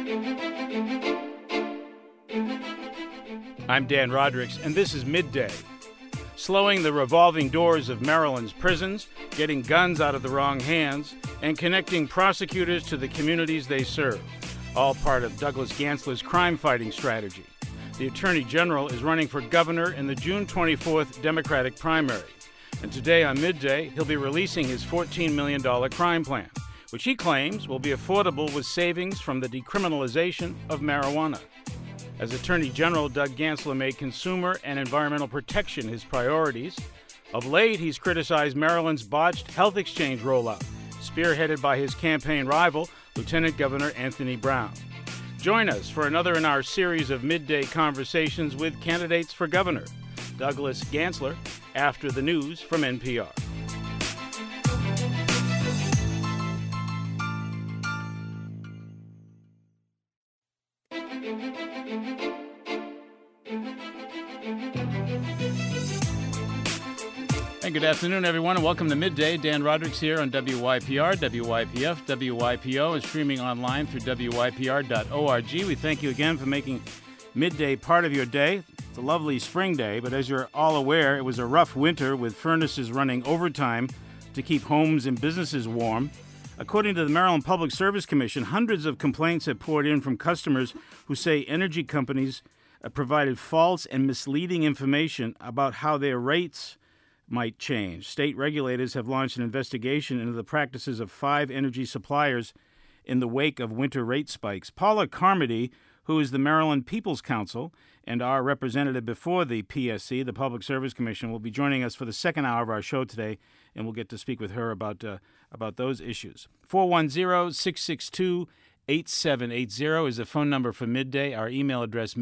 I'm Dan Rodricks, and this is Midday. Slowing the revolving doors of Maryland's prisons, getting guns out of the wrong hands, and connecting prosecutors to the communities they serve. All part of Douglas Gansler's crime-fighting strategy. The Attorney General is running for governor in the June 24th Democratic primary. And today on Midday, he'll be releasing his $14 million crime plan, which he claims will be affordable with savings from the decriminalization of marijuana. As Attorney General, Doug Gansler made consumer and environmental protection his priorities. Of late, he's criticized Maryland's botched health exchange rollout, spearheaded by his campaign rival, Lieutenant Governor Anthony Brown. Join us for another in our series of midday conversations with candidates for governor. Douglas Gansler, after the news from NPR. And good afternoon, everyone, and welcome to Midday. Dan Rodricks here on WYPR, WYPF, WYPO, and streaming online through WYPR.org. We thank you again for making Midday part of your day. It's a lovely spring day, but as you're all aware, it was a rough winter with furnaces running overtime to keep homes and businesses warm. According to the Maryland Public Service Commission, hundreds of complaints have poured in from customers who say energy companies provided false and misleading information about how their rates might change. State regulators have launched an investigation into the practices of 5 energy suppliers in the wake of winter rate spikes. Paula Carmody, who is the Maryland People's Counsel and our representative before the PSC, the Public Service Commission, will be joining us for the second hour of our show today, and we'll get to speak with her about those issues. 410-662-8780 is the phone number for Midday. Our email address,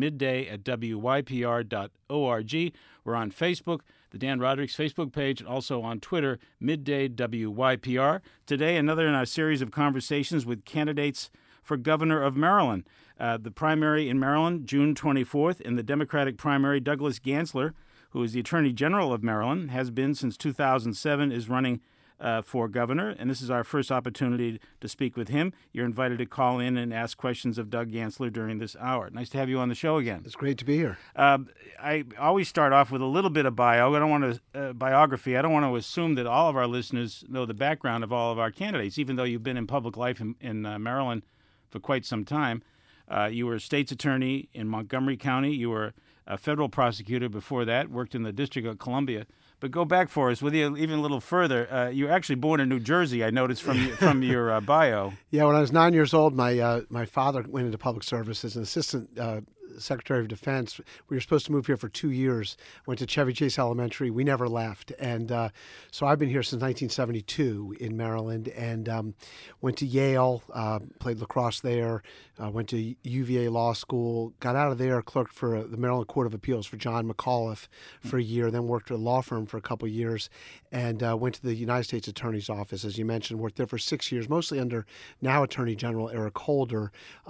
midday@wypr.org. We're on Facebook, the Dan Rodricks Facebook page, and also on Twitter, Midday WYPR. Today, another in our series of conversations with candidates for governor of Maryland. The primary in Maryland, June 24th. In the Democratic primary, Douglas Gansler, who is the Attorney General of Maryland, has been since 2007, is running for governor, and this is our first opportunity to speak with him. You're invited to call in and ask questions of Doug Gansler during this hour. Nice to have you on the show again. It's great to be here. I always start off with a little bit of biography. I don't want to assume that all of our listeners know the background of all of our candidates, even though you've been in public life in Maryland for quite some time. You were a state's attorney in Montgomery County. You were a federal prosecutor before that, worked in the District of Columbia. But go back for us with you even a little further. You were actually born in New Jersey, I noticed from your bio. Yeah, when I was 9 years old, my father went into public service as an assistant Secretary of Defense. We were supposed to move here for 2 years. Went to Chevy Chase Elementary. We never left. And so I've been here since 1972 in Maryland, and went to Yale, played lacrosse there, went to UVA Law School, got out of there, clerked for the Maryland Court of Appeals for John McAuliffe for a year, then worked at a law firm for a couple of years, and went to the United States Attorney's Office, as you mentioned, worked there for 6 years, mostly under now Attorney General Eric Holder,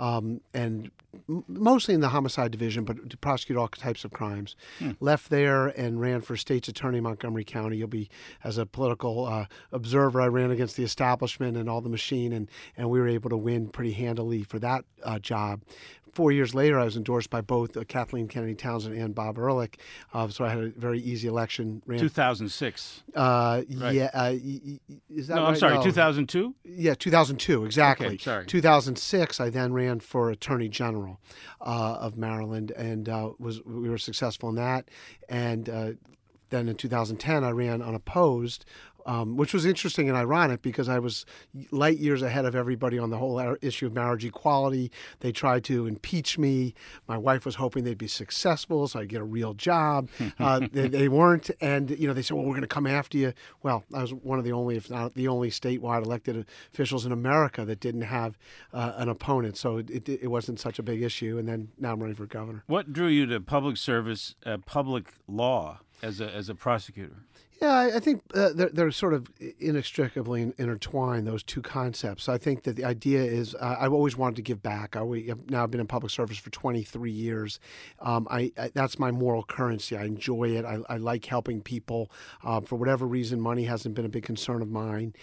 and mostly in the homicide division, but to prosecute all types of crimes. Left there and ran for state's attorney in Montgomery County. You'll be, as a political observer, I ran against the establishment and all the machine, and we were able to win pretty handily for that job. 4 years later, I was endorsed by both Kathleen Kennedy Townsend and Bob Ehrlich, so I had a very easy election. 2006. Right. Yeah. Is that right? I'm sorry, 2002? Yeah, 2002, exactly. Okay, sorry. 2006, I then ran for Attorney General of Maryland, and we were successful in that. And then in 2010, I ran unopposed, which was interesting and ironic because I was light years ahead of everybody on the whole issue of marriage equality. They tried to impeach me. My wife was hoping they'd be successful so I'd get a real job. They weren't. And, they said, well, we're going to come after you. Well, I was one of the only, if not the only statewide elected officials in America that didn't have an opponent. So it wasn't such a big issue. And then now I'm running for governor. What drew you to public service, public law? as a prosecutor? Yeah, I think they're sort of inextricably intertwined, those two concepts. I think that the idea is I've always wanted to give back. I've now been in public service for 23 years. That's my moral currency. I enjoy it. I like helping people. For whatever reason, money hasn't been a big concern of mine.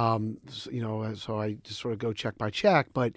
So I just sort of go check by check. But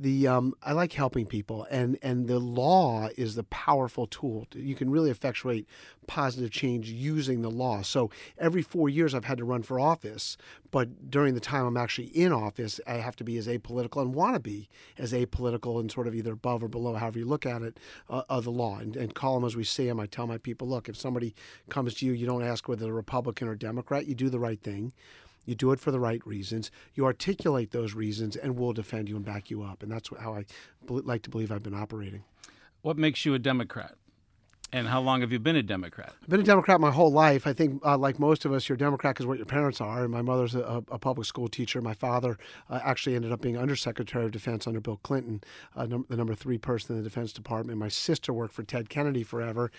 I like helping people, and the law is the powerful tool. You can really effectuate positive change using the law. So every 4 years I've had to run for office, but during the time I'm actually in office, I have to be as apolitical and want to be as apolitical and sort of either above or below, however you look at it, of the law. And call them as we see them. I tell my people, look, if somebody comes to you, you don't ask whether they're Republican or Democrat. You do the right thing. You do it for the right reasons. You articulate those reasons, and we'll defend you and back you up. And that's how I like to believe I've been operating. What makes you a Democrat? And how long have you been a Democrat? I've been a Democrat my whole life. I think, like most of us, you're a Democrat because what your parents are. And my mother's a public school teacher. My father actually ended up being Undersecretary of Defense under Bill Clinton, the number 3 person in the Defense Department. My sister worked for Ted Kennedy forever,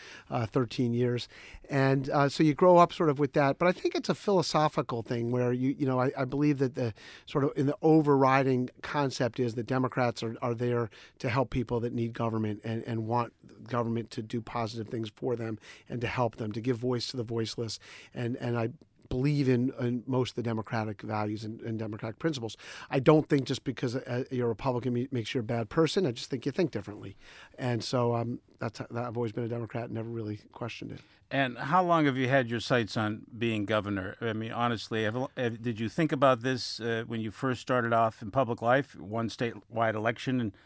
13 years. And so you grow up sort of with that. But I think it's a philosophical thing where, I believe that the sort of in the overriding concept is that Democrats are there to help people that need government and want government to do positive things for them and to help them, to give voice to the voiceless. And I believe in most of the democratic values and democratic principles. I don't think just because you're a Republican makes you a bad person. I just think you think differently. And so I've always been a Democrat, never really questioned it. And how long have you had your sights on being governor? I mean, honestly, did you think about this when you first started off in public life, one statewide election in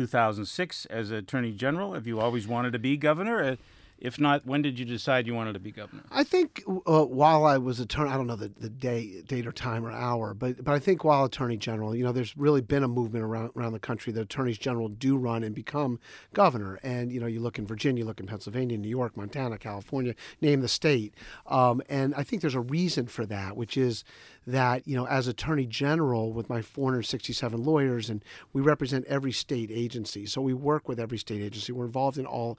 2006 as Attorney General? Have you always wanted to be governor? If not, when did you decide you wanted to be governor? I think while I was attorney, I don't know the date or time or hour, but I think while Attorney General, there's really been a movement around the country that Attorneys General do run and become governor. And, you look in Virginia, you look in Pennsylvania, New York, Montana, California, name the state. And I think there's a reason for that, which is that, as Attorney General with my 467 lawyers, and we represent every state agency. So we work with every state agency. We're involved in all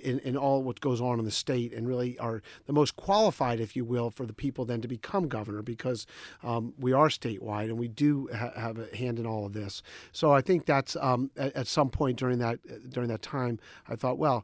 what goes on in the state and really are the most qualified, if you will, for the people then to become governor because we are statewide and we do have a hand in all of this. So I think that's at some point during that time, I thought, well,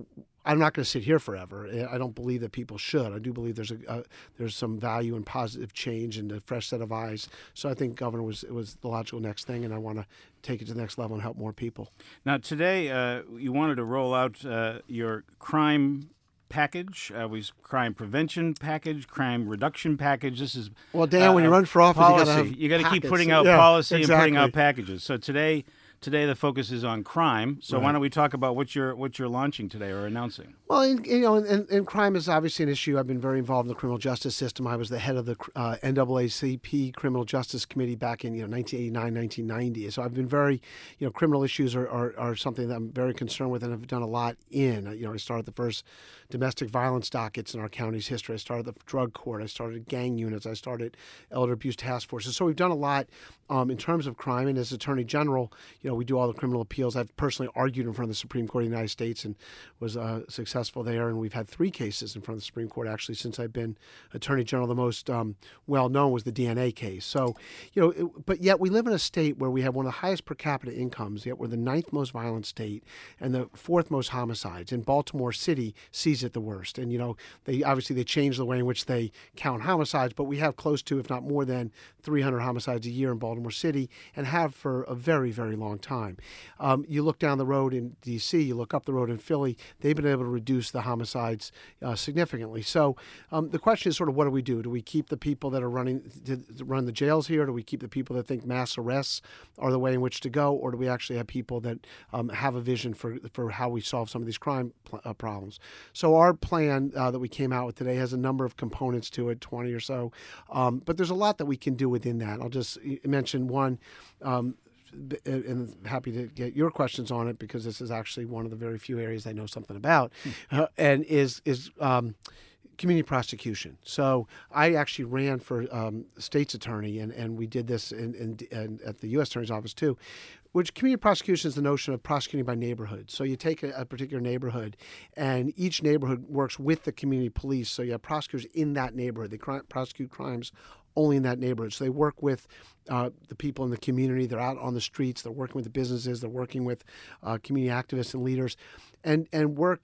I'm not going to sit here forever. I don't believe that people should. I do believe there's some value in positive change and a fresh set of eyes. So I think governor was the logical next thing, and I want to take it to the next level and help more people. Now, today you wanted to roll out your crime package, crime prevention package, crime reduction package. This is Dan, when you run for office, policy. You got to keep putting out policy exactly. and putting out packages. So today the focus is on crime. So Why don't we talk about what you're launching today or announcing? Well, and crime is obviously an issue. I've been very involved in the criminal justice system. I was the head of the NAACP Criminal Justice Committee back in 1989, 1990. So I've been very, criminal issues are something that I'm very concerned with and have done a lot in. I started the first domestic violence dockets in our county's history. I started the drug court. I started gang units. I started elder abuse task forces. So we've done a lot in terms of crime. And as Attorney General, we do all the criminal appeals. I've personally argued in front of the Supreme Court of the United States and was successful there. And we've had 3 cases in front of the Supreme Court, actually, since I've been Attorney General. The most well-known was the DNA case. So, but yet we live in a state where we have one of the highest per capita incomes, yet we're the 9th most violent state and the 4th most homicides. And Baltimore City sees it the worst. And, they changed the way in which they count homicides, but we have close to, if not more than, 300 homicides a year in Baltimore City and have for a very, very long time. You look down the road in D.C., you look up the road in Philly, they've been able to reduce the homicides significantly. So the question is sort of what do we do? Do we keep the people that are running to run the jails here? Do we keep the people that think mass arrests are the way in which to go? Or do we actually have people that have a vision for how we solve some of these crime problems? So our plan that we came out with today has a number of components to it, 20 or so. But there's a lot that we can do within that. I'll just mention one. And happy to get your questions on it because this is actually one of the very few areas I know something about, and is community prosecution. So I actually ran for state's attorney, and we did this at the U.S. Attorney's Office too. Which community prosecution is the notion of prosecuting by neighborhood. So you take a particular neighborhood, and each neighborhood works with the community police. So you have prosecutors in that neighborhood. They prosecute crimes only in that neighborhood. So they work with the people in the community. They're out on the streets. They're working with the businesses. They're working with community activists and leaders, and work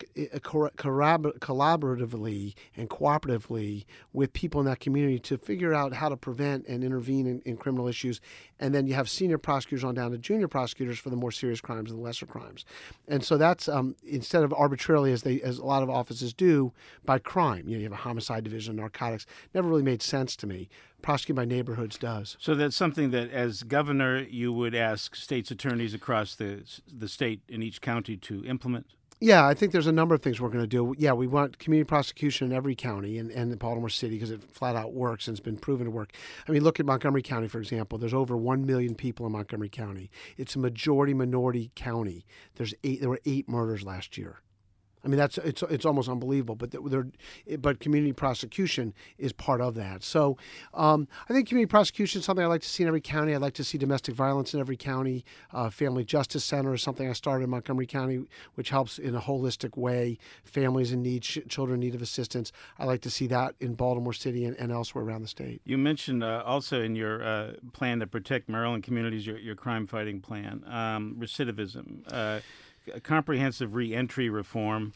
collaboratively and cooperatively with people in that community to figure out how to prevent and intervene in criminal issues. And then you have senior prosecutors on down to junior prosecutors for the more serious crimes and lesser crimes. And so that's instead of arbitrarily as a lot of offices do by crime. You have a homicide division, narcotics. Never really made sense to me. Prosecuting by neighborhoods does. So that's something that, as governor, you would ask state's attorneys across the state in each county to implement? Yeah, I think there's a number of things we're going to do. Yeah, we want community prosecution in every county and in Baltimore City because it flat out works and it's been proven to work. I mean, look at Montgomery County, for example. There's over 1 million people in Montgomery County. It's a majority-minority county. There were 8 murders last year. I mean, it's almost unbelievable, but community prosecution is part of that. So I think community prosecution is something I'd like to see in every county. I'd like to see domestic violence in every county. Family Justice Center is something I started in Montgomery County, which helps in a holistic way families in need, children in need of assistance. I'd like to see that in Baltimore City and elsewhere around the state. You mentioned also in your plan to protect Maryland communities, your crime-fighting plan, recidivism. Comprehensive reentry reform.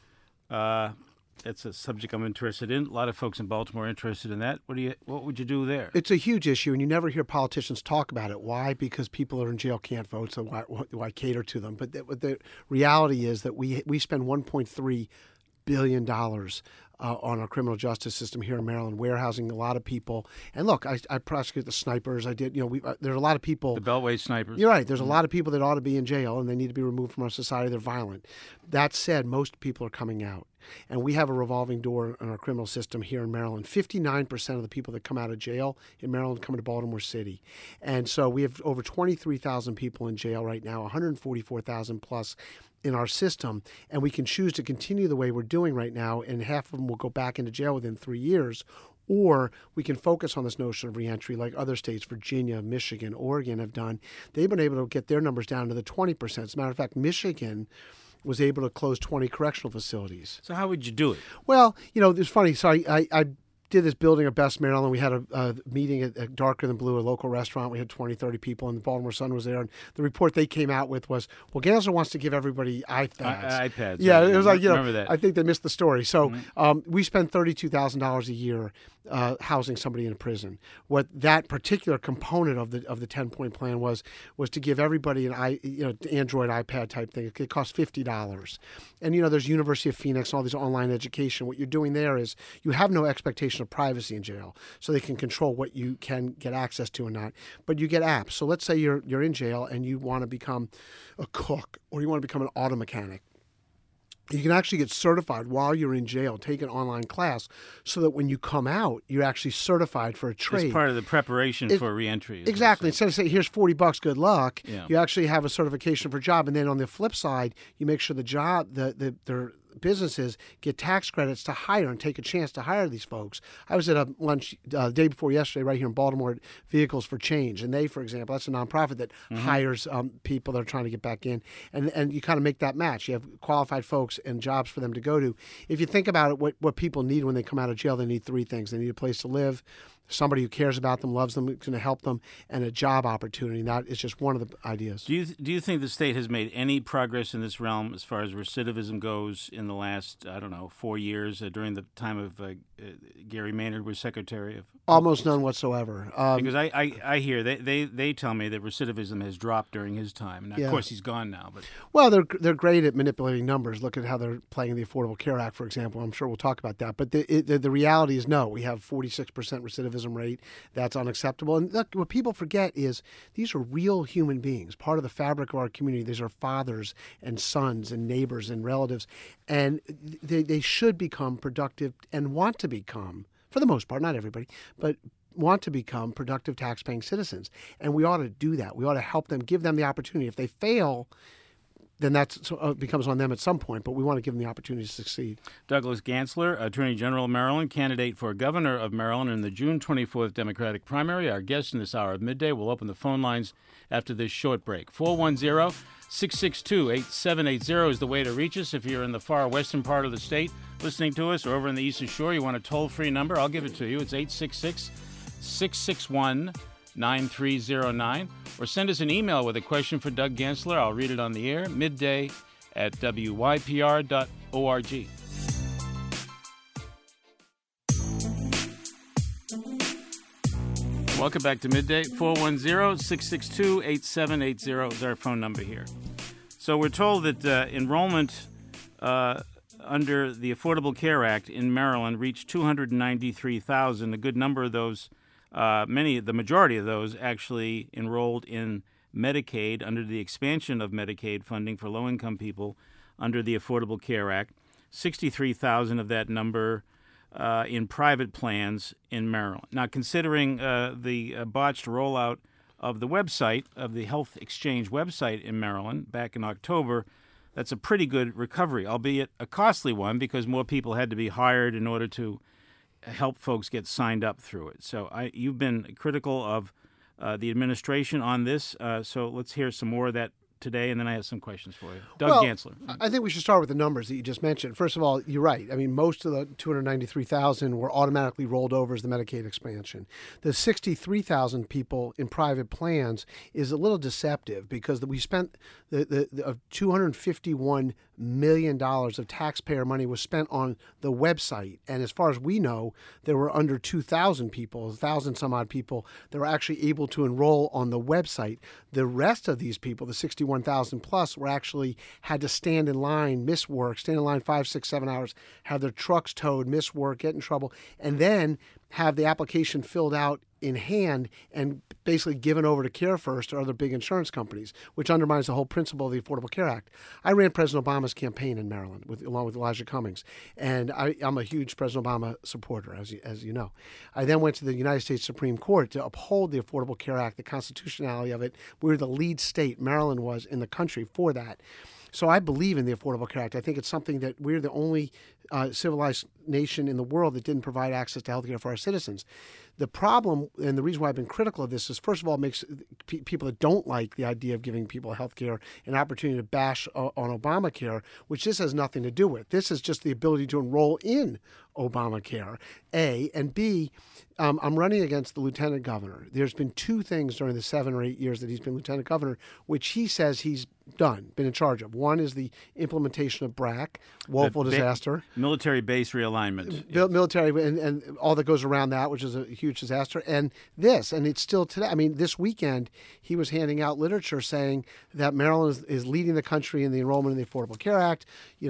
That's a subject I'm interested in. A lot of folks in Baltimore are interested in that. What would you do there? It's a huge issue, and you never hear politicians talk about it. Why? Because people who are in jail can't vote, so why cater to them? But the reality is that we spend $1.3 billion on our criminal justice system here in Maryland, warehousing a lot of people. And look, I prosecute the snipers. I did, there's a lot of people. The Beltway snipers. You're right. There's a lot of people that ought to be in jail, and they need to be removed from our society. They're violent. That said, most people are coming out. And we have a revolving door in our criminal system here in Maryland. 59% of the people that come out of jail in Maryland come to Baltimore City. And so we have over 23,000 people in jail right now, 144,000 plus in our system. And we can choose to continue the way we're doing right now, and half of them will go back into jail within 3 years. Or we can focus on this notion of reentry like other states, Virginia, Michigan, Oregon have done. They've been able to get their numbers down to the 20%. As a matter of fact, Michigan was able to close 20 correctional facilities. So how would you do it? Well, it's funny. So I did this building of Best Maryland. We had a meeting at Darker Than Blue, a local restaurant. We had 20, 30 people, and the Baltimore Sun was there. And the report they came out with was, well, Gansler wants to give everybody iPads. iPads. Yeah, it was like, remember that. I think they missed the story. So we spend $32,000 a year housing somebody in a prison. What that particular component of the 10-point plan was to give everybody an Android iPad type thing. It costs $50. And there's University of Phoenix and all these online education. What you're doing there is you have no expectation of privacy in jail, so they can control what you can get access to and not. But you get apps. So let's say you're in jail and you want to become a cook or you want to become an auto mechanic. You can actually get certified while you're in jail, take an online class, so that when you come out, you're actually certified for a trade. It's part of the preparation for reentry. Exactly. Instead of saying, here's $40, good luck, Yeah. You actually have a certification for a job. And then on the flip side, you make sure their businesses get tax credits to hire and take a chance to hire these folks. I was at a lunch the day before yesterday right here in Baltimore at Vehicles for Change. And they, for example, that's a nonprofit that hires people that are trying to get back in. And you kind of make that match. You have qualified folks and jobs for them to go to. If you think about it, what people need when they come out of jail, they need 3 things. They need a place to live, somebody who cares about them, loves them, is going to help them, and a job opportunity. That is just one of the ideas. Do you think the state has made any progress in this realm as far as recidivism goes in the last, 4 years during the time of Gary Maynard was Secretary of? Almost none whatsoever. Because I hear they tell me that recidivism has dropped during his time. And of course, he's gone now. But well, they're great at manipulating numbers. Look at how they're playing the Affordable Care Act, for example. I'm sure we'll talk about that. But the reality is no. We have 46% recidivism rate. That's unacceptable. And look, what people forget is these are real human beings, part of the fabric of our community. These are fathers and sons and neighbors and relatives. And they should become productive and want to become, for the most part, not everybody, but want to become productive tax-paying citizens. And we ought to do that. We ought to help them, give them the opportunity. If they fail, then that becomes on them at some point. But we want to give them the opportunity to succeed. Douglas Gansler, Attorney General of Maryland, candidate for governor of Maryland in the June 24th Democratic primary. Our guest in this hour of midday. We'll open the phone lines after this short break. 410-662-8780 is the way to reach us. If you're in the far western part of the state listening to us, or over in the Eastern Shore, you want a toll-free number, I'll give it to you. It's 866-661-9309. Or send us an email with a question for Doug Gansler. I'll read it on the air, midday@wypr.org. Welcome back to Midday. 410-662-8780 is our phone number here. So we're told that enrollment under the Affordable Care Act in Maryland reached 293,000. A good number of those, the majority of those actually enrolled in Medicaid under the expansion of Medicaid funding for low-income people under the Affordable Care Act. 63,000 of that number in private plans in Maryland. Now, considering the botched rollout of the website, of the Health Exchange website in Maryland back in October, that's a pretty good recovery, albeit a costly one because more people had to be hired in order to help folks get signed up through it. So you've been critical of the administration on this, so let's hear some more of that today, and then I have some questions for you. Doug Gansler. I think we should start with the numbers that you just mentioned. First of all, you're right. I mean, most of the 293,000 were automatically rolled over as the Medicaid expansion. The 63,000 people in private plans is a little deceptive because we spent the $251 million of taxpayer money was spent on the website. And as far as we know, there were under 2,000 people, 1,000 some odd people that were actually able to enroll on the website. The rest of these people, the 61,000 plus, were actually had to stand in line, miss work, stand in line 5, 6, 7 hours, have their trucks towed, miss work, get in trouble, and then have the application filled out in hand and basically given over to CareFirst or other big insurance companies, which undermines the whole principle of the Affordable Care Act. I ran President Obama's campaign in Maryland along with Elijah Cummings, and I'm a huge President Obama supporter, as you know. I then went to the United States Supreme Court to uphold the Affordable Care Act, the constitutionality of it. We were the lead state, Maryland was, in the country for that. So I believe in the Affordable Care Act. I think it's something that we're the only civilized nation in the world that didn't provide access to health care for our citizens. The problem, and the reason why I've been critical of this, is first of all, it makes people that don't like the idea of giving people health care an opportunity to bash on Obamacare, which this has nothing to do with. This is just the ability to enroll in Obamacare, A, and B, I'm running against the lieutenant governor. There's been two things during the 7 or 8 years that he's been lieutenant governor, which he says he's been in charge of. One is the implementation of BRAC, woeful disaster. Military base realignment. Military and all that goes around that, which is a huge disaster. And it's still today. I mean, this weekend, he was handing out literature saying that Maryland is leading the country in the enrollment in the Affordable Care Act,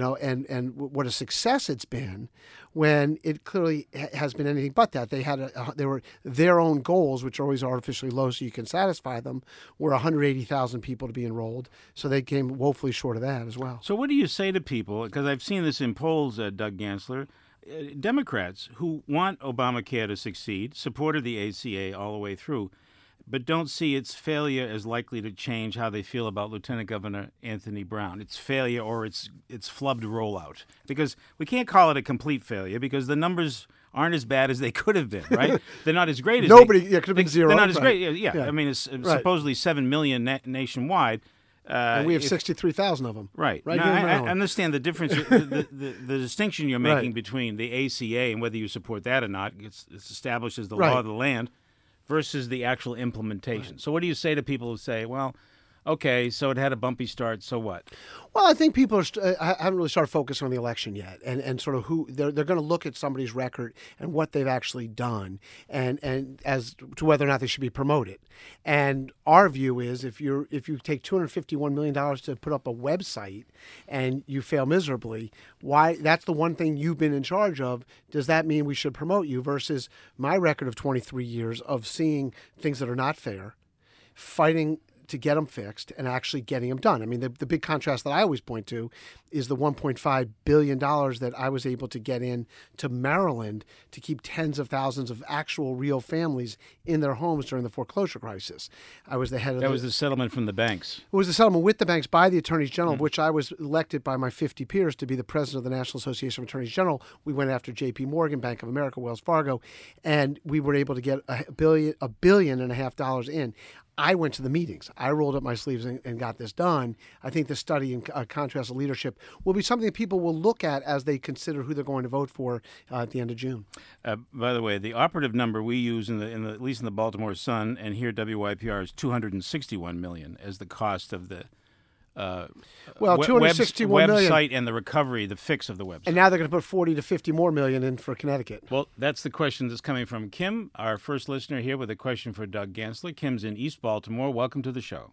and what a success it's been, when it clearly has been anything but that. They were their own goals, which are always artificially low so you can satisfy them, were 180,000 people to be enrolled. So they came woefully short of that as well. So what do you say to people, because I've seen this in polls, Doug Gansler, Democrats who want Obamacare to succeed, supported the ACA all the way through, but don't see its failure as likely to change how they feel about Lieutenant Governor Anthony Brown. Its failure or its flubbed rollout. Because we can't call it a complete failure because the numbers aren't as bad as they could have been, right? They're not as great as could have been zero. They're not as great. Yeah. I mean, it's supposedly 7 million nationwide. And we have 63,000 of them. Right. Now, I understand the difference, the distinction you're making between the ACA and whether you support that or not. It's established as the law of the land versus the actual implementation. Right. So what do you say to people who say, well, okay, so it had a bumpy start, so what? Well, I think people haven't really started focusing on the election yet, and sort of who they're going to look at somebody's record and what they've actually done, and as to whether or not they should be promoted. And our view is if you take $251 million to put up a website and you fail miserably, why? That's the one thing you've been in charge of. Does that mean we should promote you? Versus my record of 23 years of seeing things that are not fair, fighting to get them fixed and actually getting them done. I mean, the big contrast that I always point to is the $1.5 billion that I was able to get in to Maryland to keep tens of thousands of actual real families in their homes during the foreclosure crisis. I was the head of That was the settlement from the banks. It was a settlement with the banks by the Attorneys General, which I was elected by my 50 peers to be the president of the National Association of Attorneys General. We went after J.P. Morgan, Bank of America, Wells Fargo, and we were able to get $1.5 billion in. I went to the meetings. I rolled up my sleeves and got this done. I think the study in contrast of leadership will be something that people will look at as they consider who they're going to vote for at the end of June. By the way, the operative number we use at least in the Baltimore Sun and here at WYPR is $261 million as the cost of the $261 million website and the recovery, the fix of the website. And now they're going to put 40 to 50 more million in for Connecticut. Well, that's the question that's coming from Kim, our first listener here with a question for Doug Gansler. Kim's in East Baltimore. Welcome to the show.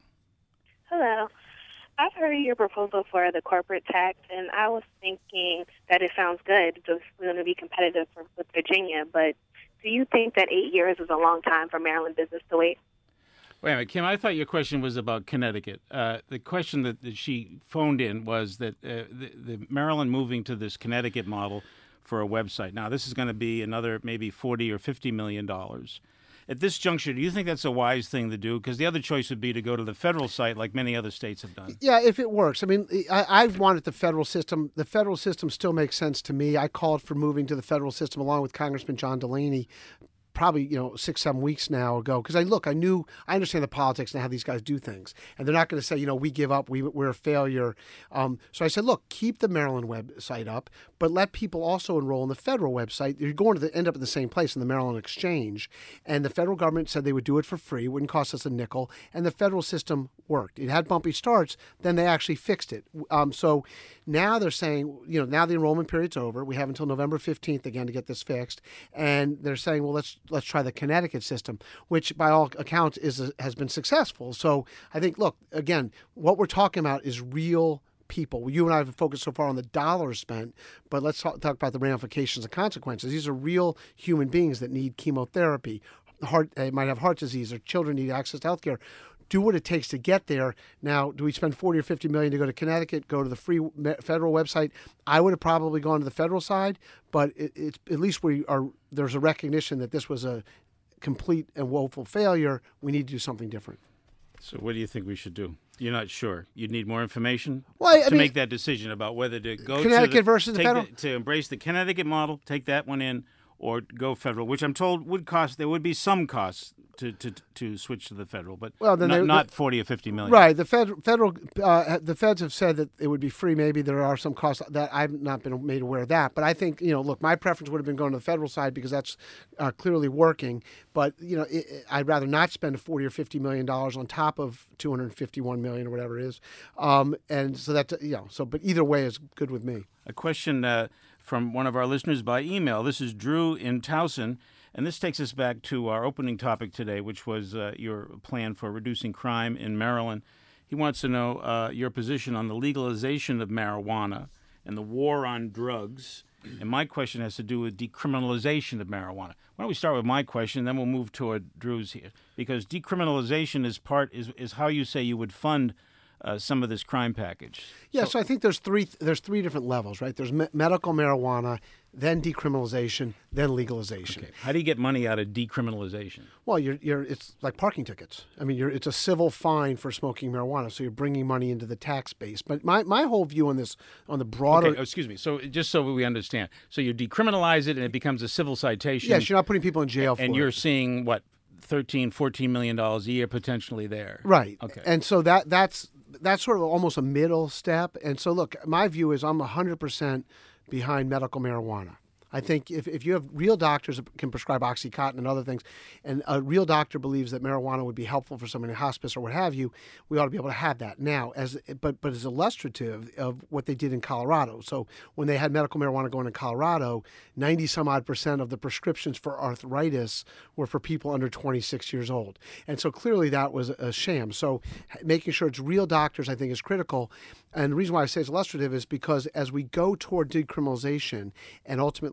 Hello. I've heard your proposal for the corporate tax, and I was thinking that it sounds good. It's going to be competitive with Virginia, but do you think that 8 years is a long time for Maryland business to wait? Wait a minute, Kim, I thought your question was about Connecticut. The question that she phoned in was that the Maryland moving to this Connecticut model for a website. Now, this is going to be another maybe $40 or $50 million. At this juncture, do you think that's a wise thing to do? Because the other choice would be to go to the federal site like many other states have done. Yeah, if it works. I mean, I've wanted the federal system. The federal system still makes sense to me. I called for moving to the federal system along with Congressman John Delaney probably 6-7 weeks now ago, because I understand the politics and how these guys do things, and they're not going to say we give up, we're a failure. So I said, look, keep the Maryland website up, but let people also enroll in the federal website. You're going to end up at the same place in the Maryland Exchange, and the federal government said they would do it for free, it wouldn't cost us a nickel, and the federal system worked. It had bumpy starts, then they actually fixed it. So now they're saying, now the enrollment period's over. We have until November 15th again to get this fixed, and they're saying, well, let's try the Connecticut system, which by all accounts has been successful. So I think, look, again, what we're talking about is real people. You and I have focused so far on the dollars spent, but let's talk about the ramifications and consequences. These are real human beings that need chemotherapy, they might have heart disease, or children need access to health care. Do what it takes to get there. Now, do we spend $40 or $50 million to go to Connecticut, go to the free federal website? I would have probably gone to the federal side, but it's at least there's a recognition that this was a complete and woeful failure. We need to do something different. So what do you think we should do? You're not sure. You'd need more information to make that decision about whether to go Connecticut versus the federal? To embrace the Connecticut model, take that one in, or go federal, which I'm told would cost. There would be some costs to switch to the federal, but not 40 or 50 million. Right. The the feds have said that it would be free. Maybe there are some costs that I've not been made aware of that. But I think look, my preference would have been going to the federal side because that's clearly working. But I'd rather not spend $40 or $50 million on top of $251 million or whatever it is. And so that but either way is good with me. A question from one of our listeners by email. This is Drew in Towson. And this takes us back to our opening topic today, which was your plan for reducing crime in Maryland. He wants to know your position on the legalization of marijuana and the war on drugs. And my question has to do with decriminalization of marijuana. Why don't we start with my question, then we'll move toward Drew's here. Because decriminalization is how you say you would fund some of this crime package. Yeah, so I think there's three different levels, right? There's medical marijuana, then decriminalization, then legalization. Okay. How do you get money out of decriminalization? Well, it's like parking tickets. I mean, it's a civil fine for smoking marijuana, so you're bringing money into the tax base. But my whole view on this, on the broader... Okay, excuse me. So just so we understand. So you decriminalize it and it becomes a civil citation. Yes, you're not putting people in jail for it. And you're seeing, what, $13-14 million a year potentially there. Right. Okay. And so that's sort of almost a middle step. And so, look, my view is I'm 100% behind medical marijuana. I think if you have real doctors that can prescribe OxyContin and other things, and a real doctor believes that marijuana would be helpful for someone in hospice or what have you, we ought to be able to have that now. But as illustrative of what they did in Colorado. So when they had medical marijuana going in Colorado, 90-some-odd% of the prescriptions for arthritis were for people under 26 years old. And so clearly that was a sham. So making sure it's real doctors, I think, is critical. And the reason why I say it's illustrative is because as we go toward decriminalization and ultimately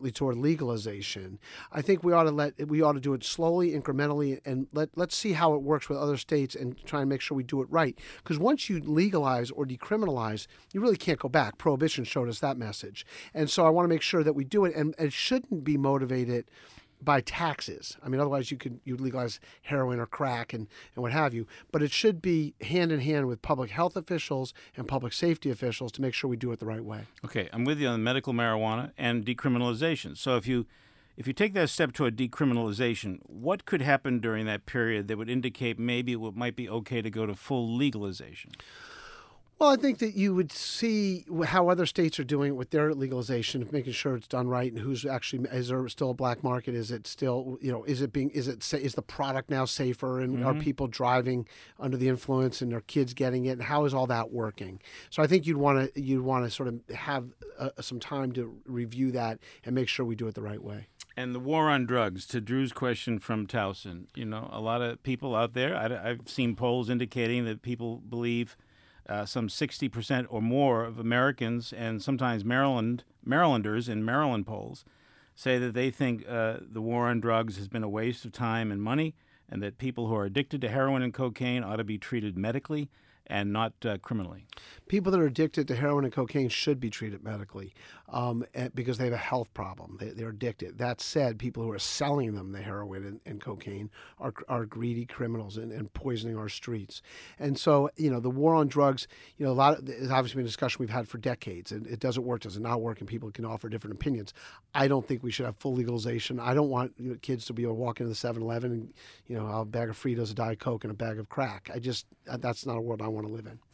immediately toward legalization. I think we ought to do it slowly, incrementally, and let's see how it works with other states and try and make sure we do it right. Because once you legalize or decriminalize, you really can't go back. Prohibition showed us that message. And so I want to make sure that we do it, and it shouldn't be motivated by taxes. I mean, otherwise you legalize heroin or crack and what have you. But it should be hand in hand with public health officials and public safety officials to make sure we do it the right way. Okay, I'm with you on medical marijuana and decriminalization. So if you take that step toward decriminalization, what could happen during that period that would indicate maybe it might be okay to go to full legalization? Well, I think that you would see how other states are doing it with their legalization, making sure it's done right, and who's actually, is there still a black market? Is it still, is the product now safer, and are people driving under the influence, and are kids getting it, and how is all that working? So I think you'd want to sort of have some time to review that and make sure we do it the right way. And the war on drugs, to Drew's question from Towson, a lot of people out there, I've seen polls indicating that people believe some 60% or more of Americans, and sometimes Marylanders in Maryland polls, say that they think the war on drugs has been a waste of time and money, and that people who are addicted to heroin and cocaine ought to be treated medically and not criminally. People that are addicted to heroin and cocaine should be treated medically because they have a health problem. They're addicted. That said, people who are selling them the heroin and cocaine are greedy criminals and poisoning our streets. And so, the war on drugs, there's obviously been a discussion we've had for decades. And it doesn't work, does it not work, and people can offer different opinions. I don't think we should have full legalization. I don't want kids to be able to walk into the 7-Eleven and, a bag of Fritos, a Diet Coke, and a bag of crack. That's not a world I want to live in.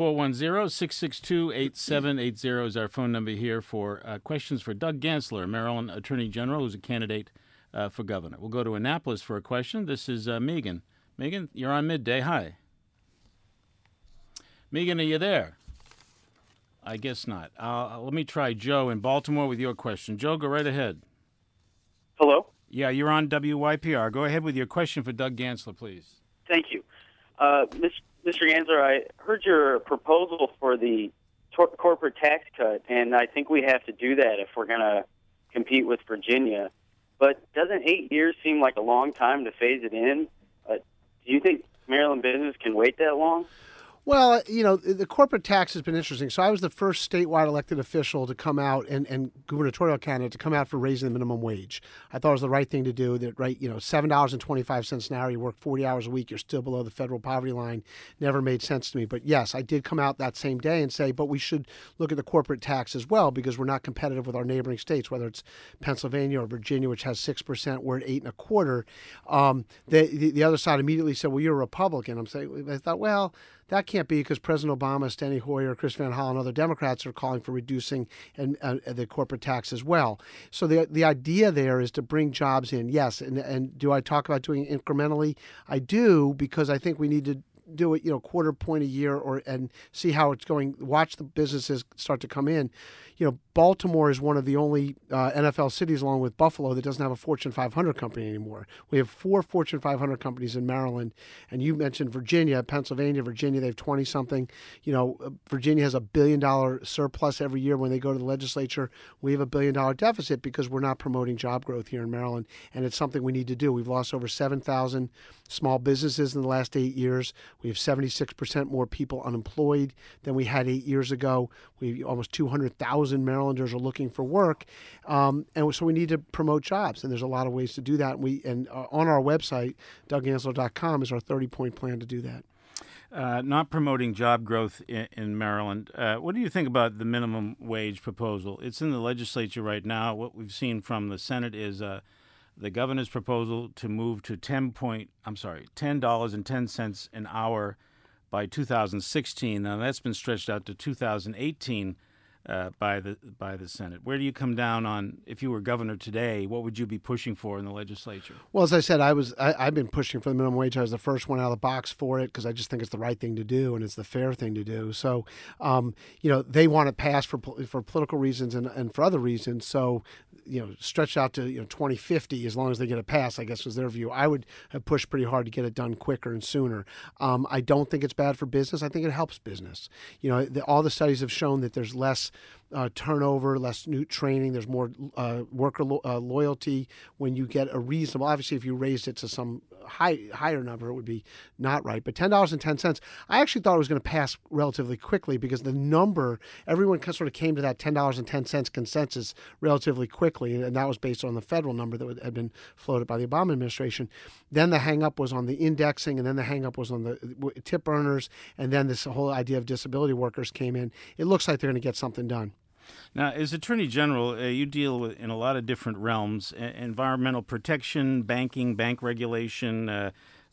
410-662-8780 is our phone number here for questions for Doug Gansler, Maryland Attorney General, who's a candidate for governor. We'll go to Annapolis for a question. This is Megan. Megan, you're on Midday. Hi. Megan, are you there? I guess not. Let me try Joe in Baltimore with your question. Joe, go right ahead. Hello? Yeah, you're on WYPR. Go ahead with your question for Doug Gansler, please. Thank you. Mr. Gansler, I heard your proposal for the corporate tax cut, and I think we have to do that if we're going to compete with Virginia. But doesn't 8 years seem like a long time to phase it in? Do you think Maryland business can wait that long? Well, the corporate tax has been interesting. So I was the first statewide elected official to come out and gubernatorial candidate to come out for raising the minimum wage. I thought it was the right thing to do. That $7.25 an hour. You work 40 hours a week. You're still below the federal poverty line. Never made sense to me. But yes, I did come out that same day and say, but we should look at the corporate tax as well because we're not competitive with our neighboring states, whether it's Pennsylvania or Virginia, which has 6%. We're at 8.25%. The other side immediately said, well, you're a Republican. I thought, well, that can't be because President Obama, Steny Hoyer, Chris Van Hollen, and other Democrats are calling for reducing the corporate tax as well. So the idea there is to bring jobs in, yes. And do I talk about doing it incrementally? I do, because I think we need to do it, quarter point a year and see how it's going. Watch the businesses start to come in. Baltimore is one of the only NFL cities, along with Buffalo, that doesn't have a Fortune 500 company anymore. We have 4 Fortune 500 companies in Maryland, and you mentioned Virginia, Pennsylvania. Virginia, they have 20-something. Virginia has $1 billion surplus every year when they go to the legislature. We have $1 billion deficit because we're not promoting job growth here in Maryland, and it's something we need to do. We've lost over 7,000 small businesses in the last 8 years. We have 76% more people unemployed than we had 8 years ago. We have almost 200,000 Marylanders are looking for work, and so we need to promote jobs. And there's a lot of ways to do that. And on our website, DougGansler.com, is our 30-point plan to do that. Not promoting job growth in Maryland. What do you think about the minimum wage proposal? It's in the legislature right now. What we've seen from the Senate is the governor's proposal to move to $10.10 an hour by 2016. Now that's been stretched out to 2018 by the Senate. Where do you come down on, if you were governor today, what would you be pushing for in the legislature? Well, as I said, I've been pushing for the minimum wage. I was the first one out of the box for it because I just think it's the right thing to do and it's the fair thing to do. So, they want it passed for political reasons and for other reasons. So, stretched out to 2050 as long as they get it passed, I guess was their view. I would have pushed pretty hard to get it done quicker and sooner. I don't think it's bad for business. I think it helps business. All the studies have shown that there's less turnover, less new training. There's more worker loyalty when you get a reasonable. Obviously, if you raised it to some higher number, it would be not right. But $10.10, I actually thought it was going to pass relatively quickly because the number, everyone sort of came to that $10.10 consensus relatively quickly, and that was based on the federal number that had been floated by the Obama administration. Then the hang-up was on the indexing, and then the hang-up was on the tip earners, and then this whole idea of disability workers came in. It looks like they're going to get something done. Now, as Attorney General, you deal with, in a lot of different realms: environmental protection, banking, bank regulation.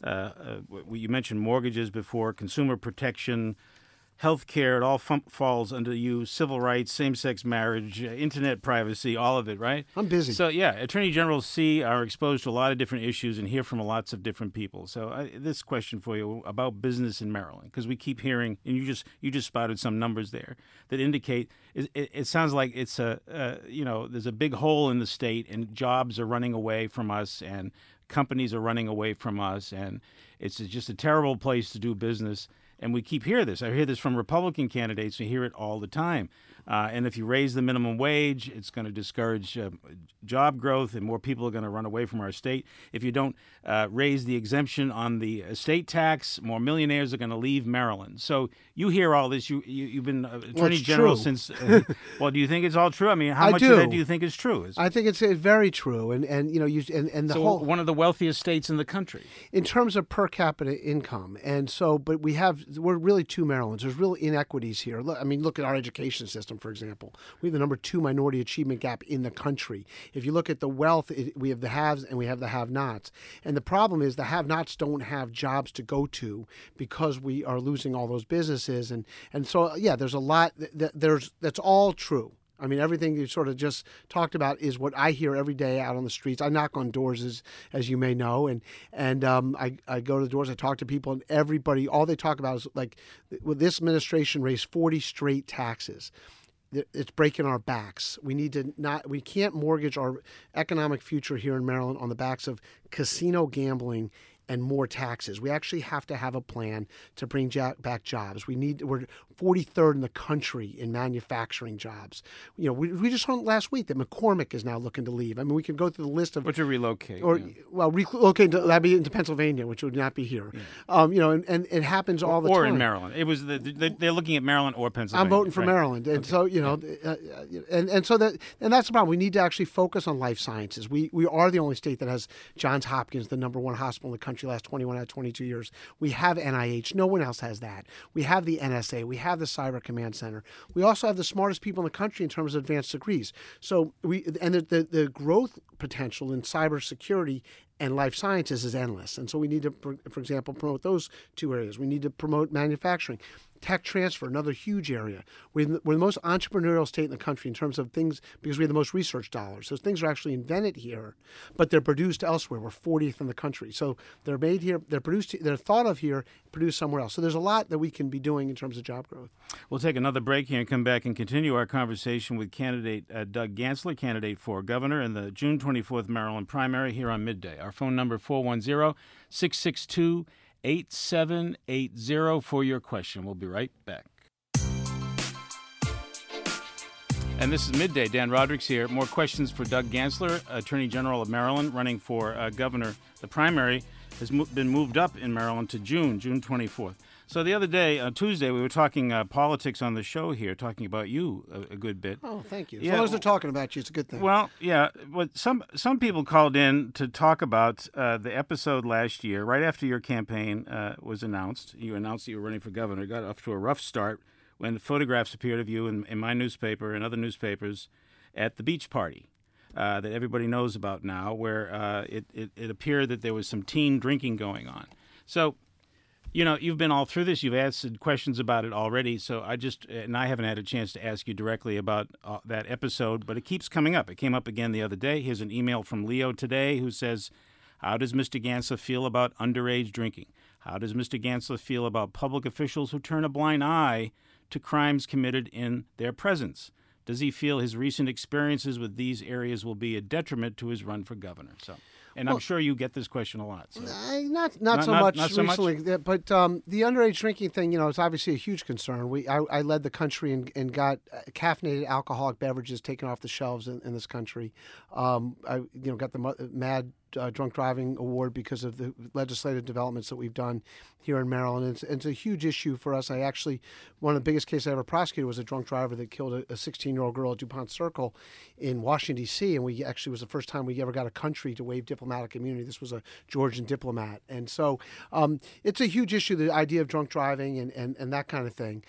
You mentioned mortgages before, consumer protection, health care. It all falls under you. Civil rights, same-sex marriage, internet privacy, all of it, right? I'm busy. So, yeah, Attorney Generals are exposed to a lot of different issues and hear from lots of different people. So this question for you about business in Maryland, because we keep hearing, and you just spotted some numbers there that indicate it sounds like it's there's a big hole in the state and jobs are running away from us and companies are running away from us, and it's just a terrible place to do business. And we keep hearing this. I hear this from Republican candidates. We hear it all the time. And if you raise the minimum wage, it's going to discourage job growth, and more people are going to run away from our state. If you don't raise the exemption on the estate tax, more millionaires are going to leave Maryland. So you hear all this. You've been Attorney General since. Well, do you think it's all true? I mean, how much of that do you think is true? I think it's very true, and the whole one of the wealthiest states in the country in terms of per capita income, and so. But we're really two Marylands. There's real inequities here. I mean, look at our education system, for example. We have the number 2 minority achievement gap in the country. If you look at the wealth, we have the haves and we have the have-nots. And the problem is the have-nots don't have jobs to go to because we are losing all those businesses. And so, yeah, there's a lot. That's all true. I mean, everything you sort of just talked about is what I hear every day out on the streets. I knock on doors, as you may know, and I go to the doors. I talk to people, and everybody, all they talk about is like, well, this administration raised 40 straight taxes. It's breaking our backs. We can't mortgage our economic future here in Maryland on the backs of casino gambling and more taxes. We actually have to have a plan to bring back jobs. We're 43rd in the country in manufacturing jobs. You know, we just heard last week that McCormick is now looking to leave. I mean, we can go through the list of to relocate, relocate. That'd be into Pennsylvania, which would not be here. Yeah. And it happens all the time. Or in Maryland. It was they're looking at Maryland or Pennsylvania. I'm voting for Maryland, and so that's the problem. We need to actually focus on life sciences. We are the only state that has Johns Hopkins, the number 1 hospital in the country. Last 21 out of 22 years. We have NIH. No one else has that. We have the NSA. We have the Cyber Command Center. We also have the smartest people in the country in terms of advanced degrees. So the growth potential in cybersecurity and life sciences is endless. And so we need to, for example, promote those 2 areas. We need to promote manufacturing. Tech transfer, another huge area. We're the most entrepreneurial state in the country in terms of things because we have the most research dollars. Those things are actually invented here, but they're produced elsewhere. We're 40th in the country. So they're made here, they're produced, they're thought of here, produced somewhere else. So there's a lot that we can be doing in terms of job growth. We'll take another break here and come back and continue our conversation with candidate Doug Gansler, candidate for governor in the June 24th Maryland primary here on Midday. Our phone number 410-662-8780 for your question. We'll be right back. And this is Midday. Dan Roderick's here. More questions for Doug Gansler, Attorney General of Maryland, running for governor. The primary has been moved up in Maryland to June 24th. So the other day, on Tuesday, we were talking politics on the show here, talking about you a good bit. Oh, thank you. As long as they're talking about you, it's a good thing. Well, yeah. But some people called in to talk about the episode last year, right after your campaign was announced. You announced that you were running for governor. Got off to a rough start when the photographs appeared of you in my newspaper and other newspapers at the beach party that everybody knows about now, where it appeared that there was some teen drinking going on. So, you know, you've been all through this. You've answered questions about it already. So I haven't had a chance to ask you directly about that episode, but it keeps coming up. It came up again the other day. Here's an email from Leo today who says, how does Mr. Gansler feel about underage drinking? How does Mr. Gansler feel about public officials who turn a blind eye to crimes committed in their presence? Does he feel his recent experiences with these areas will be a detriment to his run for governor? So And I'm sure you get this question a lot. So. Not so much not so recently, much? but the underage drinking thing, is obviously a huge concern. I led the country and got caffeinated alcoholic beverages taken off the shelves in this country. I got the MAD drunk driving award because of the legislative developments that we've done here in Maryland. It's a huge issue for us. One of the biggest cases I ever prosecuted was a drunk driver that killed a 16-year-old girl at DuPont Circle in Washington, D.C., and we actually was the first time we ever got a country to waive diplomatic immunity. This was a Georgian diplomat. And so it's a huge issue, the idea of drunk driving and that kind of thing.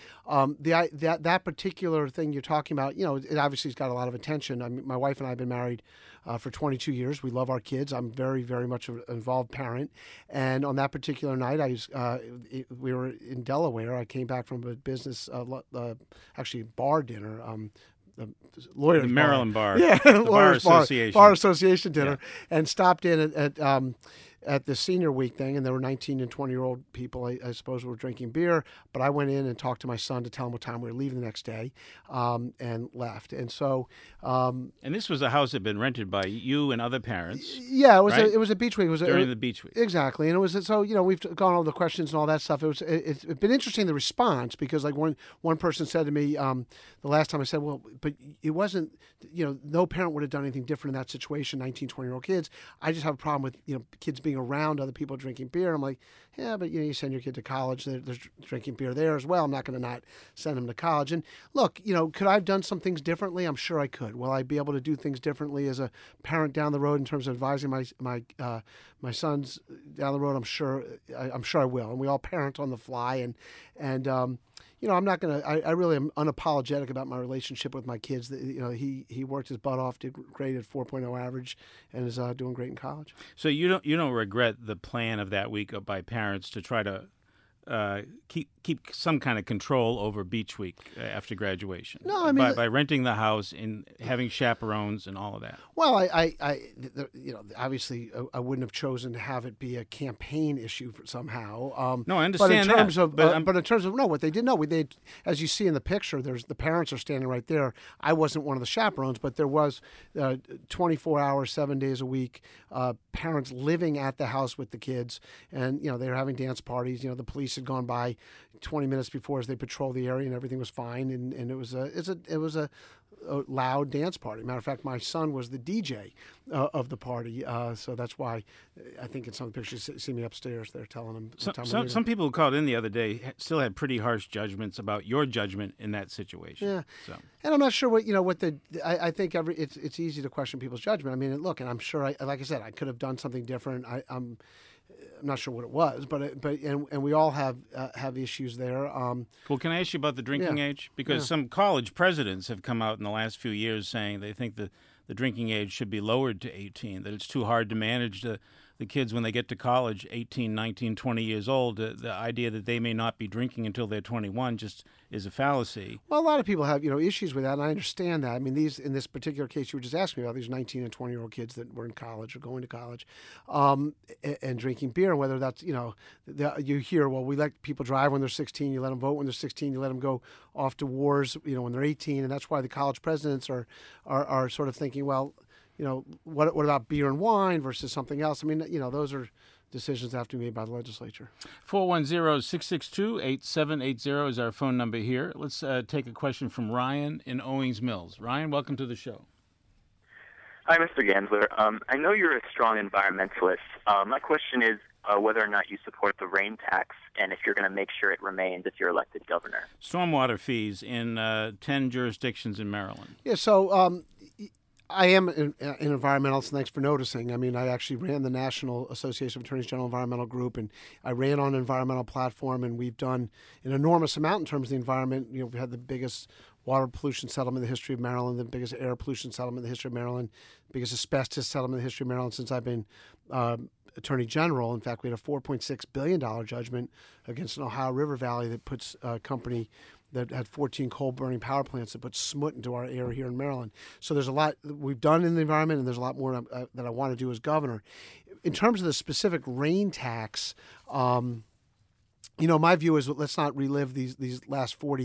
That particular thing you're talking about, it obviously has got a lot of attention. I mean, my wife and I have been married for 22 years. We love our kids. I'm very, very much an involved parent. And on that particular night, we were in Delaware. I came back from a business, actually bar dinner. The lawyers' the Maryland bar. Yeah, the Bar Association. Bar Association dinner, and stopped in at the senior week thing, and there were 19 and 20-year-old people, I suppose, who were drinking beer. But I went in and talked to my son to tell him what time we were leaving the next day, and left. And so, and this was a house that had been rented by you and other parents. Yeah, it was right? it was a beach week. During the beach week, exactly. And it was we've gone over the questions and all that stuff. It's been interesting, the response, because like one person said to me the last time, I said, well, but it wasn't, no parent would have done anything different in that situation. 19, 20-year-old kids. I just have a problem with kids being around other people drinking beer. I'm like, yeah, but you send your kid to college, there's drinking beer there as well. I'm not going to not send them to college. And look, could I have done some things differently? I'm sure I could. Will I be able to do things differently as a parent down the road in terms of advising my sons down the road? I'm sure I will. And we all parent on the fly, and I'm not going to. I really am unapologetic about my relationship with my kids. He worked his butt off, did great at 4.0 average, and is doing great in college. So you don't regret the plan of that week by parents to try to keep some kind of control over Beach Week after graduation. No, I mean by renting the house and having chaperones and all of that. Well, obviously I wouldn't have chosen to have it be a campaign issue somehow. No, I understand but in terms that. Of, but in terms of what they did, they, as you see in the picture, the parents are standing right there. I wasn't one of the chaperones, but there was 24 hours, 7 days a week, parents living at the house with the kids, and they were having dance parties. The police had gone by 20 minutes before as they patrolled the area, and everything was fine. And it was a loud dance party. Matter of fact, my son was the DJ of the party, so that's why I think in some of the pictures you see me upstairs there telling them. Some people who called in the other day still had pretty harsh judgments about your judgment in that situation. Yeah, so. And I'm not sure what I think it's easy to question people's judgment. I mean, look, and I'm sure like I said, I could have done something different. I'm not sure what it was, but we all have issues there. Well, can I ask you about the drinking age? Because some college presidents have come out in the last few years saying they think the drinking age should be lowered to 18, that it's too hard to manage the kids when they get to college, 18, 19, 20 years old. The idea that they may not be drinking until they're 21 just is a fallacy. Well, a lot of people have issues with that, and I understand that. I mean, in this particular case you were just asking me about, these 19 and 20-year-old kids that were in college or going to college and drinking beer, and whether that's, you hear, well, we let people drive when they're 16, you let them vote when they're 16, you let them go off to wars, when they're 18, and that's why the college presidents are sort of thinking, well, what about beer and wine versus something else? I mean, those are decisions that have to be made by the legislature. 410-662-8780 is our phone number here. Let's take a question from Ryan in Owings Mills. Ryan, welcome to the show. Hi, Mr. Gansler. I know you're a strong environmentalist. My question is whether or not you support the rain tax and if you're going to make sure it remains if you're elected governor. Stormwater fees in 10 jurisdictions in Maryland. Yeah, so I am an environmentalist, and thanks for noticing. I mean, I actually ran the National Association of Attorneys General Environmental Group, and I ran on an environmental platform, and we've done an enormous amount in terms of the environment. We've had the biggest water pollution settlement in the history of Maryland, the biggest air pollution settlement in the history of Maryland, the biggest asbestos settlement in the history of Maryland since I've been Attorney General. In fact, we had a $4.6 billion judgment against an Ohio River Valley that puts a company that had 14 coal-burning power plants that put smut into our air here in Maryland. So there's a lot we've done in the environment, and there's a lot more that I want to do as governor. In terms of the specific rain tax, my view is let's not relive these last 40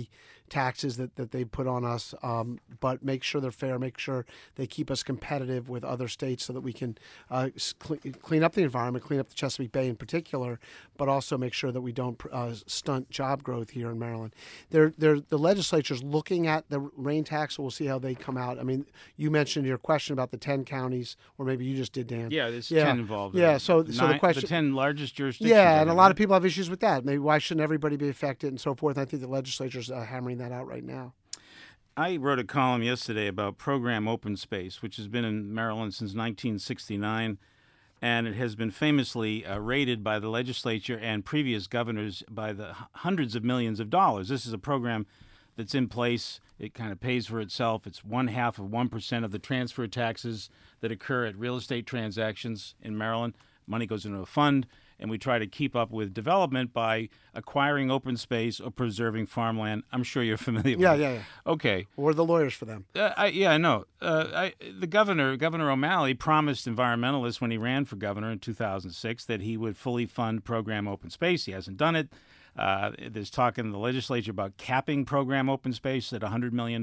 taxes that they put on us, but make sure they're fair, make sure they keep us competitive with other states so that we can clean up the environment, clean up the Chesapeake Bay in particular, but also make sure that we don't stunt job growth here in Maryland. The legislature's looking at the rain tax, so we'll see how they come out. I mean, you mentioned your question about the 10 counties, or maybe you just did, Dan. Yeah, there's 10 involved. Yeah, so the question... The 10 largest jurisdictions. Yeah, and a lot of people have issues with that. Maybe why shouldn't everybody be affected and so forth? I think the legislature's hammering that out right now. I wrote a column yesterday about Program Open Space, which has been in Maryland since 1969, and it has been famously rated by the legislature and previous governors by the hundreds of millions of dollars. This is a program that's in place. It kind of pays for itself. It's 0.5% of the transfer taxes that occur at real estate transactions in Maryland. Money goes into a fund, and we try to keep up with development by acquiring open space or preserving farmland. I'm sure you're familiar with it. Yeah. Okay. We're the lawyers for them. I know. Governor O'Malley, promised environmentalists when he ran for governor in 2006 that he would fully fund Program Open Space. He hasn't done it. There's talk in the legislature about capping Program Open Space at $100 million.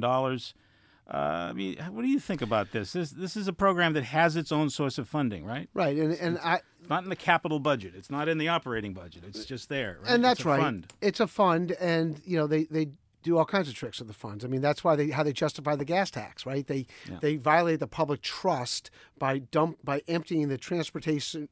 I mean, what do you think about this? This is a program that has its own source of funding, right? Right, and it's not in the capital budget. It's not in the operating budget. It's just there, right? And that's it's a right. Fund. It's a fund, and they do all kinds of tricks with the funds. I mean, that's why how they justify the gas tax, right? They violate the public trust by emptying the transportation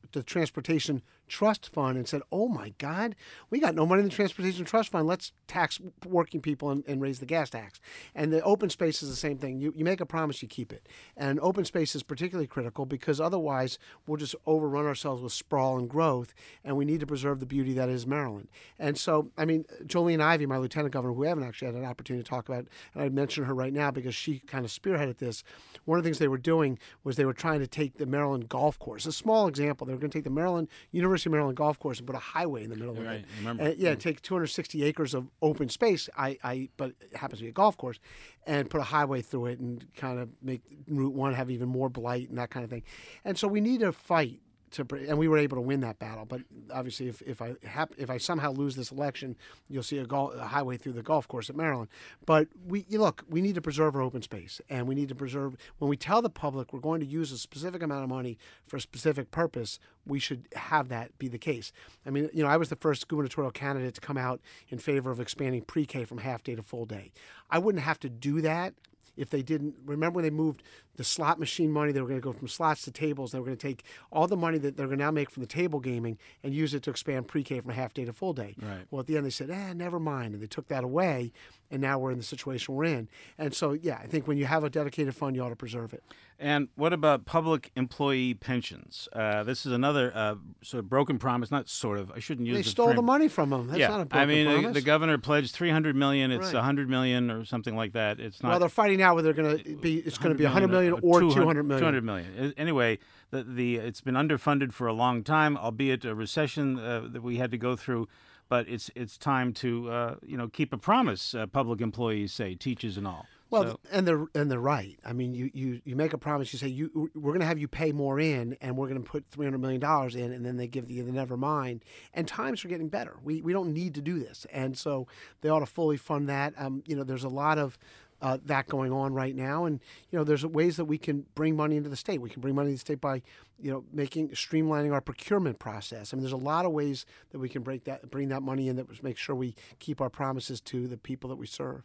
trust fund and said, oh my God, we got no money in the transportation trust fund. Let's tax working people and raise the gas tax. And the open space is the same thing. You make a promise, you keep it. And open space is particularly critical because otherwise we'll just overrun ourselves with sprawl and growth, and we need to preserve the beauty that is Maryland. And so, I mean, Jolene Ivey, my lieutenant governor, who we haven't actually had an opportunity to talk about, and I'd mention her right now because she kind of spearheaded this. One of the things they were doing was they were trying to take the Maryland golf course, a small example. They were going to take the University of Maryland golf course and put a highway in the middle of it. Remember. And, take 260 acres of open space, but it happens to be a golf course, and put a highway through it and kind of make Route 1 have even more blight and that kind of thing. And so we need to fight. And we were able to win that battle, but obviously, if I somehow lose this election, you'll see a highway through the golf course at Maryland. But we need to preserve our open space, and we need to preserve. When we tell the public we're going to use a specific amount of money for a specific purpose, we should have that be the case. I mean, I was the first gubernatorial candidate to come out in favor of expanding pre-K from half day to full day. I wouldn't have to do that if they didn't. Remember when they moved the slot machine money, they were going to go from slots to tables. They were going to take all the money that they're going to now make from the table gaming and use it to expand pre-K from half day to full day. Right. Well, at the end they said, never mind. And they took that away, and now we're in the situation we're in. And so, I think when you have a dedicated fund, you ought to preserve it. And what about public employee pensions? This is another sort of broken promise. Not sort of. I shouldn't use. They stole the money from them. That's not a broken promise. The governor pledged $300 million. It's $100 million or something like that. It's not. Well, they're fighting out whether they're going to be. It's going to be $100 million or $200 million. $200 million. Anyway, it's been underfunded for a long time, albeit a recession that we had to go through. But it's time to keep a promise. Public employees say, teachers and all. Well, and they're right. I mean, you make a promise. You say we're going to have you pay more in, and we're going to put $300 million in, and then they give you the never mind. And times are getting better. We don't need to do this, and so they ought to fully fund that. There's a lot of that going on right now, and there's ways that we can bring money into the state. We can bring money into the state by streamlining our procurement process. I mean, there's a lot of ways that we can bring that money in that make sure we keep our promises to the people that we serve.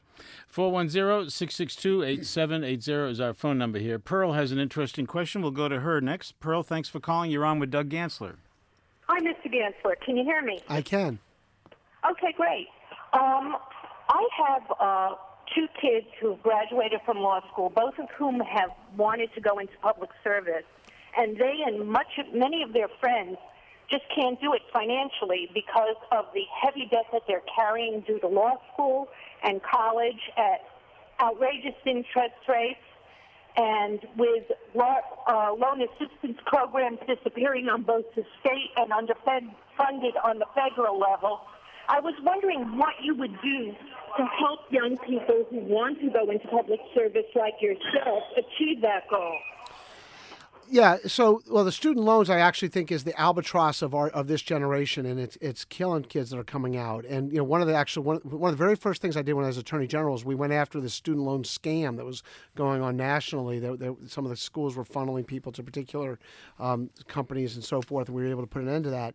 410-662-8780 is our phone number here. Pearl has an interesting question. We'll go to her next. Pearl, thanks for calling. You're on with Doug Gansler. Hi, Mr. Gansler. Can you hear me? I can. Okay, great. I have two kids who graduated from law school, both of whom have wanted to go into public service, and they and many of their friends just can't do it financially because of the heavy debt that they're carrying due to law school and college at outrageous interest rates, and with loan assistance programs disappearing on both the state and funded on the federal level. I was wondering what you would do to help young people who want to go into public service like yourself achieve that goal. Yeah. So, well, the student loans I actually think is the albatross of this generation, and it's killing kids that are coming out. And one of the very first things I did when I was Attorney General is we went after the student loan scam that was going on nationally. Some of the schools were funneling people to particular companies and so forth, and we were able to put an end to that.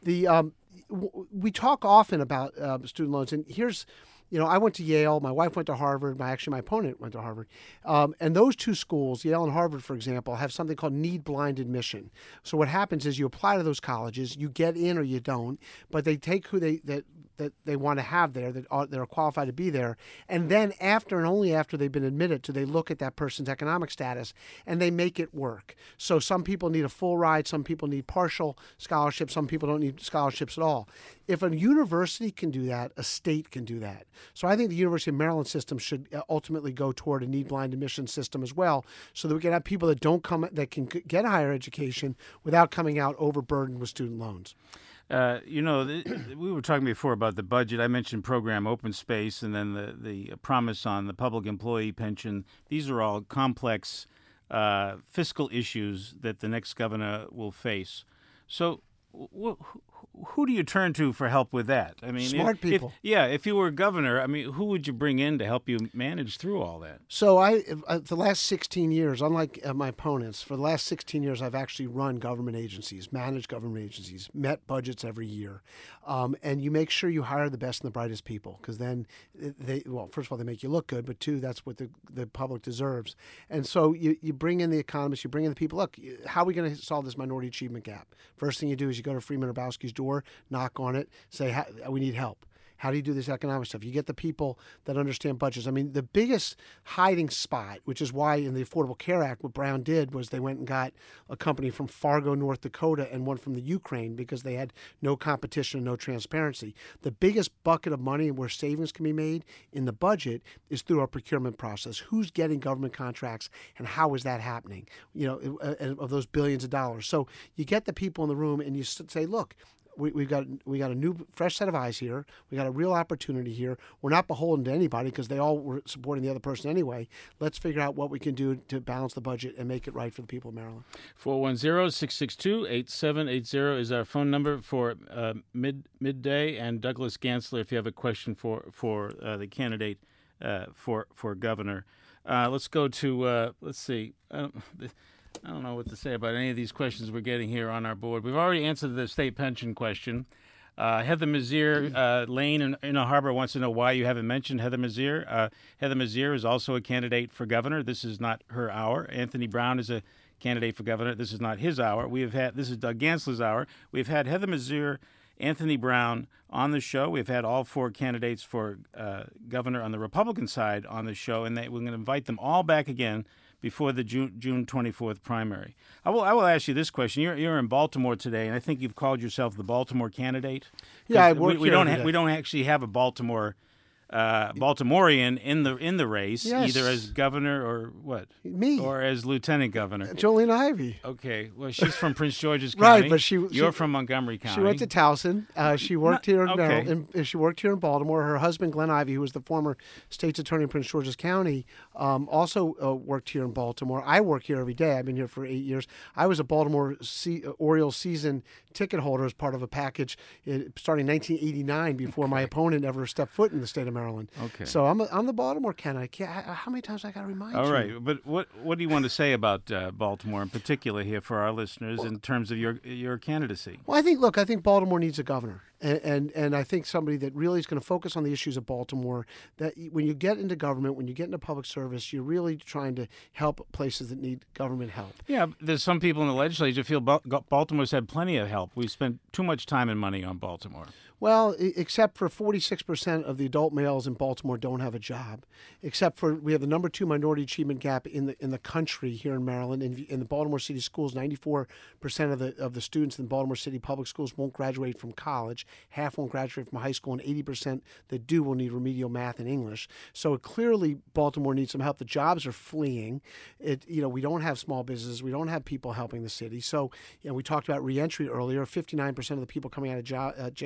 We talk often about student loans, and here's. I went to Yale. My wife went to Harvard. My opponent went to Harvard. And those two schools, Yale and Harvard, for example, have something called need-blind admission. So what happens is you apply to those colleges, you get in or you don't, but they take who that they want to have there, that are qualified to be there. And then after and only after they've been admitted to, they look at that person's economic status and they make it work. So some people need a full ride, some people need partial scholarships, some people don't need scholarships at all. If a university can do that, a state can do that. So I think the University of Maryland system should ultimately go toward a need-blind admission system as well, so that we can have people that can get a higher education without coming out overburdened with student loans. We were talking before about the budget. I mentioned program open space and then the promise on the public employee pension. These are all complex fiscal issues that the next governor will face. So who do you turn to for help with that? I mean, smart people. If you were governor, I mean, who would you bring in to help you manage through all that? So the last 16 years, unlike my opponents, for the last 16 years, I've actually run government agencies, managed government agencies, met budgets every year. And you make sure you hire the best and the brightest people, because then first of all, they make you look good, but two, that's what the public deserves. And so you bring in the economists, you bring in the people. Look, how are we going to solve this minority achievement gap? First thing you do is you go to Freeman Hrabowski's door, knock on it, say, we need help. How do you do this economic stuff? You get the people that understand budgets. I mean, the biggest hiding spot, which is why in the Affordable Care Act, what Brown did was they went and got a company from Fargo, North Dakota, and one from the Ukraine because they had no competition and no transparency. The biggest bucket of money where savings can be made in the budget is through our procurement process. Who's getting government contracts and how is that happening? Of those billions of dollars. So you get the people in the room and you say, look, we got a new, fresh set of eyes here. We got a real opportunity here. We're not beholden to anybody because they all were supporting the other person anyway. Let's figure out what we can do to balance the budget and make it right for the people of Maryland. 410-662-8780 is our phone number for midday. And Douglas Gansler, if you have a question for the candidate for governor. Let's go to, let's see. I don't know what to say about any of these questions we're getting here on our board. We've already answered the state pension question. Heather Mazier, Lane in Inner Harbor wants to know why you haven't mentioned Heather Mazier. Heather Mazier is also a candidate for governor. This is not her hour. Anthony Brown is a candidate for governor. This is not his hour. This is Doug Gansler's hour. We've had Heather Mazier, Anthony Brown on the show. We've had all four candidates for governor on the Republican side on the show, and we're going to invite them all back again before the June 24th primary. I will ask you this question. You're in Baltimore today, and I think you've called yourself the Baltimore candidate. Yeah, we don't actually have a Baltimorean in the race, yes. Either as governor or what? Me. Or as lieutenant governor. Jolene Ivey. Okay. Well, she's from Prince George's County. Right, but you're from Montgomery County. She went to Towson. She worked here in Maryland. She worked here in Baltimore. Her husband, Glenn Ivey, who was the former state's attorney in Prince George's County, also worked here in Baltimore. I work here every day. I've been here for 8 years. I was a Baltimore Orioles season ticket holder as part of a package starting in 1989 before my opponent ever stepped foot in the state of Maryland. Okay. So I'm the Baltimore candidate. How many times I got to remind you? All right, but what do you want to say about Baltimore in particular here for our listeners in terms of your candidacy? Well, I think Baltimore needs a governor. And I think somebody that really is going to focus on the issues of Baltimore, that when you get into government, when you get into public service, you're really trying to help places that need government help. Yeah, there's some people in the legislature feel Baltimore's had plenty of help. We spent too much time and money on Baltimore. Well, except for 46% of the adult males in Baltimore don't have a job. Except for we have the number 2 minority achievement gap in the country here in Maryland. In the Baltimore City schools, 94% of the students in Baltimore City public schools won't graduate from college. Half won't graduate from high school, and 80% that do will need remedial math and English. So clearly, Baltimore needs some help. The jobs are fleeing. We don't have small businesses. We don't have people helping the city. So we talked about reentry earlier. 59% of the people coming out of jail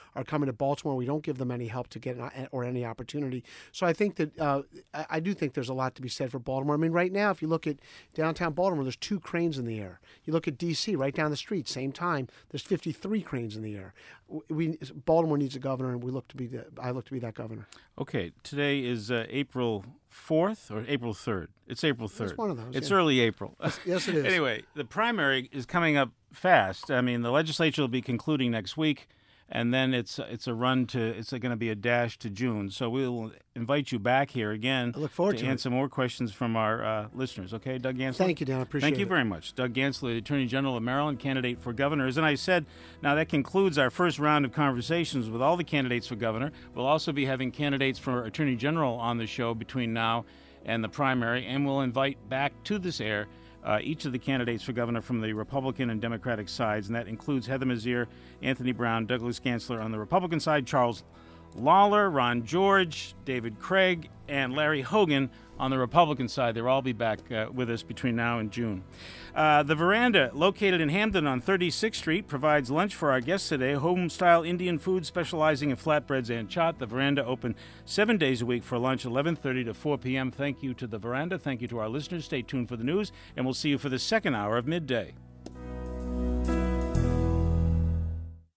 are coming to Baltimore. We don't give them any help to get or any opportunity. So I think that I do think there's a lot to be said for Baltimore. I mean, right now, if you look at downtown Baltimore, there's 2 cranes in the air. You look at D.C., right down the street, same time, there's 53 cranes in the air. Baltimore needs a governor, and I look to be that governor. Okay, today is April 4th or April 3rd? It's April 3rd. It's one of those. It's yeah. early April. Yes, it is. Anyway, the primary is coming up fast. I mean, the legislature will be concluding next week, and then it's going to be a dash to June. So we'll invite you back here again I look forward to answer more questions from our listeners. Okay, Doug Gansler? Thank you, Dan. I appreciate it. Thank you very much. Doug Gansler, the Attorney General of Maryland, candidate for governor. As I said, now that concludes our first round of conversations with all the candidates for governor. We'll also be having candidates for Attorney General on the show between now and the primary, and we'll invite back to this air each of the candidates for governor from the Republican and Democratic sides, and that includes Heather Mazier, Anthony Brown, Douglas Gansler on the Republican side, Charles Lawler, Ron George, David Craig, and Larry Hogan on the Republican side. They'll all be back with us between now and June. The Veranda, located in Hamden on 36th Street, provides lunch for our guests today, home-style Indian food specializing in flatbreads and chaat. The Veranda open 7 days a week for lunch, 11:30 to 4 p.m. Thank you to the Veranda. Thank you to our listeners. Stay tuned for the news, and we'll see you for the second hour of Midday.